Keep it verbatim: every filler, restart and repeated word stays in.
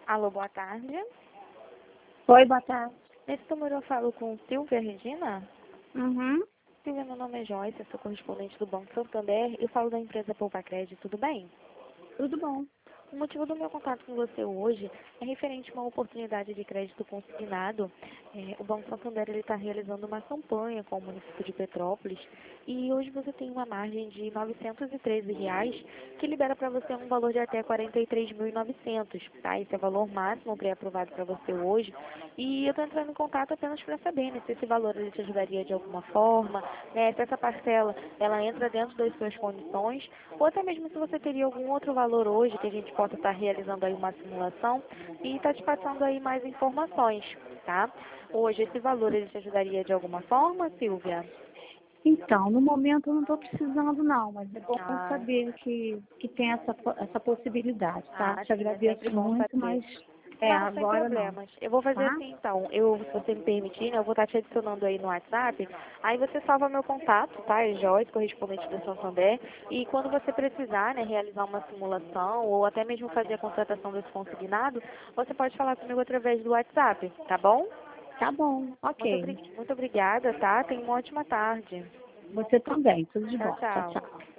Alô, boa tarde. Oi, boa tarde. Nesse número eu falo com Silvia Regina. Uhum. Silvia, meu nome é Joyce, eu sou correspondente do Banco Santander. Eu falo da empresa Poupa Crédito, tudo bem? Tudo bom. O motivo do meu contato com você hoje é referente a uma oportunidade de crédito consignado. É, o Banco Santander está realizando uma campanha com o município de Petrópolis e hoje você tem uma margem de novecentos e treze reais que libera para você um valor de até quarenta e três mil e novecentos, tá? Esse é o valor máximo pré-aprovado para você hoje. E eu estou entrando em contato apenas para saber, né, se esse valor ele te ajudaria de alguma forma, né, se essa parcela ela entra dentro das suas condições, ou até mesmo se você teria algum outro valor hoje que a gente possa estar realizando aí uma simulação e está te passando aí mais informações, tá? Hoje esse valor ele te ajudaria de alguma forma, Silvia? Então, no momento eu não estou precisando não, mas é bom Ah, saber que, que tem essa, po- essa possibilidade, tá? ah, Te sim, é sempre agradeço bom muito, saber. mas é, Não, sem agora não, problemas. Eu vou fazer tá? assim então. Eu, se você me permitir, né, eu vou estar te adicionando aí no WhatsApp. Aí você salva meu contato, tá? É Joyce, correspondente do Santander. E quando você precisar, né, realizar uma simulação ou até mesmo fazer a contratação desse consignado, você pode falar comigo através do WhatsApp, tá bom? Tá bom, Muito, ok. obri- muito obrigada, tá? Tenha uma ótima tarde. Você também, tudo de Tchau, bom. Tchau, tchau. tchau.